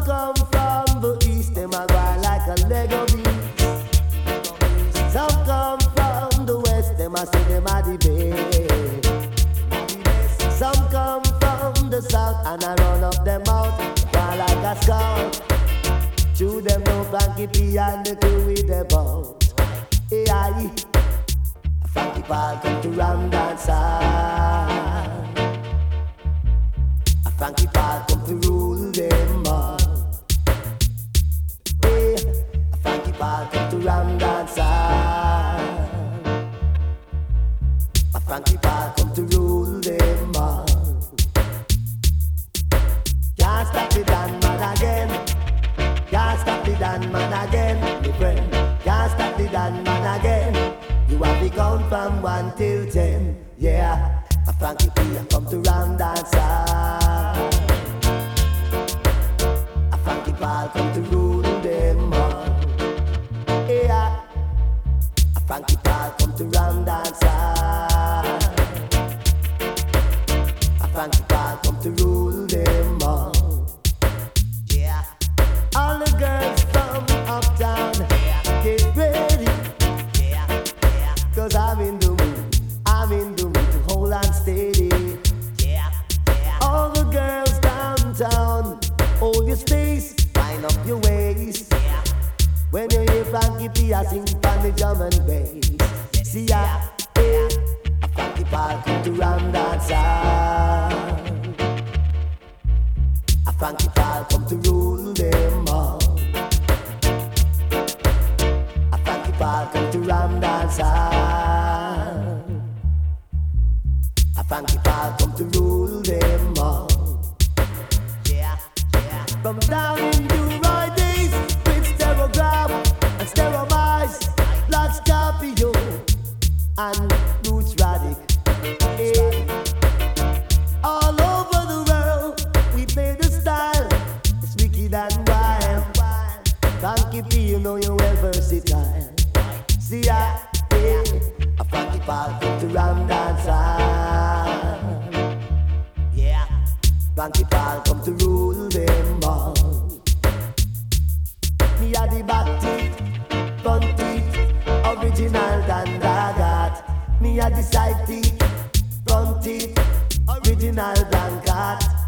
come from the east, them a go like a Lego beat. Some come from the west, them a say them a the best. Some come from the south and I run up them out, go like a scout. Chew them no Frankie P and the crew with the boat. AI, Frankie Paul come to Ram Dance. Frankie Paul come to rule them all. Hey, Frankie Paul come to Ram Dance. Frankie Paul come to rule them all. Can't stop the Dan man again. Can't stop the Dan man again, my friend. Can't stop the Dan man again. You have to count from 1 till 10. Yeah, a Frankie P come to Ram Dance. A Frankie Paul come to rule them all. Yeah, a Frankie Paul come to Ram Dance. A Frankie Paul come to rule them all. Yeah, all the girls from uptown, get ready. Cause I'm in the mood, I'm in the mood to hold on steady. All the girls downtown, hold your space, wind up your waist. When you hear Frankie P, I sing from the drum and bass. See ya, hey, a Frankie Paul come to Ram Dance. A Frankie Paul come to rule them all. A Frankie Paul come to Ram Dance. A Frankie Paul come to rule them all. From down in New Roy days, with Sterograph and Steromize, Black Scorpio and Roots Radic. Hey. All over the world, we play the style. It's wicked and wild. Frankie P, you know you're well versatile. See ya, hey, a Frankie Paul come to Ram Dance. Yeah, Frankie Paul come to rule them all. Me a the back teeth, front teeth, original Dan Dagat. Me a the side teeth, front teeth, original Blancat.